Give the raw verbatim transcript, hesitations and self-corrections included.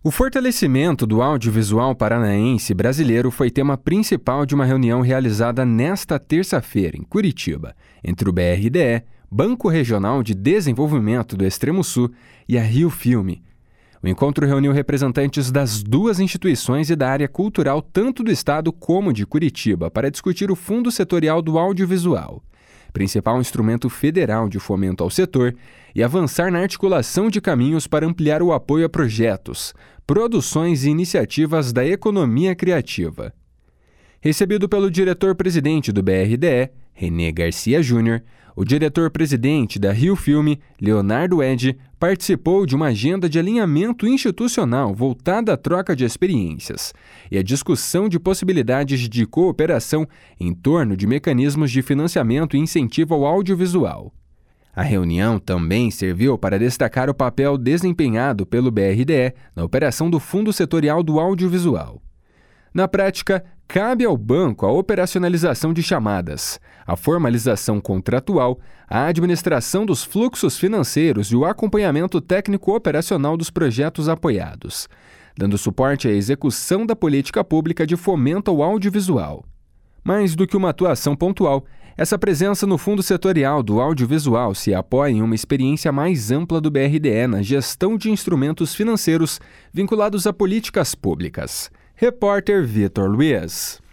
O fortalecimento do audiovisual paranaense brasileiro foi tema principal de uma reunião realizada nesta terça-feira, em Curitiba, entre o B R D E, Banco Regional de Desenvolvimento do Extremo Sul, e a Rio Filme. O encontro reuniu representantes das duas instituições e da área cultural tanto do estado como de Curitiba para discutir o Fundo Setorial do Audiovisual, principal instrumento federal de fomento ao setor, e avançar na articulação de caminhos para ampliar o apoio a projetos, produções e iniciativas da economia criativa. Recebido pelo diretor-presidente do B R D E, Renê Garcia Júnior, o diretor-presidente da Rio Filme, Leonardo Ed, participou de uma agenda de alinhamento institucional voltada à troca de experiências e à discussão de possibilidades de cooperação em torno de mecanismos de financiamento e incentivo ao audiovisual. A reunião também serviu para destacar o papel desempenhado pelo B R D E na operação do Fundo Setorial do Audiovisual. Na prática, cabe ao banco a operacionalização de chamadas, a formalização contratual, a administração dos fluxos financeiros e o acompanhamento técnico-operacional dos projetos apoiados, dando suporte à execução da política pública de fomento ao audiovisual. Mais do que uma atuação pontual, essa presença no Fundo Setorial do Audiovisual se apoia em uma experiência mais ampla do B R D E na gestão de instrumentos financeiros vinculados a políticas públicas. Repórter Vitor Luiz.